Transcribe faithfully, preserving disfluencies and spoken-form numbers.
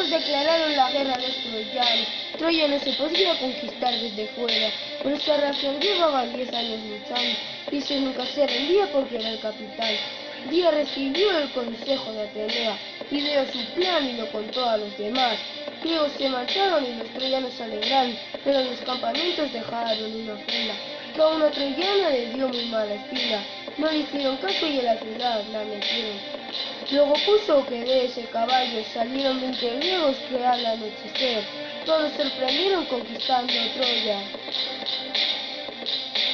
griegos declararon la guerra a los troyanos. Troya no se podía conquistar desde fuera. Por esa razón llevaban diez años luchando. Ulises nunca se rendía porque era el capitán. Un día recibió el consejo de Atenea, ideó su plan y lo contó a los demás. Los griegos se marcharon y los troyanos se alegraron, pero en los campamentos dejaron una ofrenda que a una troyana le dio muy mala espina. No le hicieron caso y en la ciudad la metieron. Luego puso que de ese caballo salieron veinte griegos que al anochecer todos sorprendieron conquistando Troya.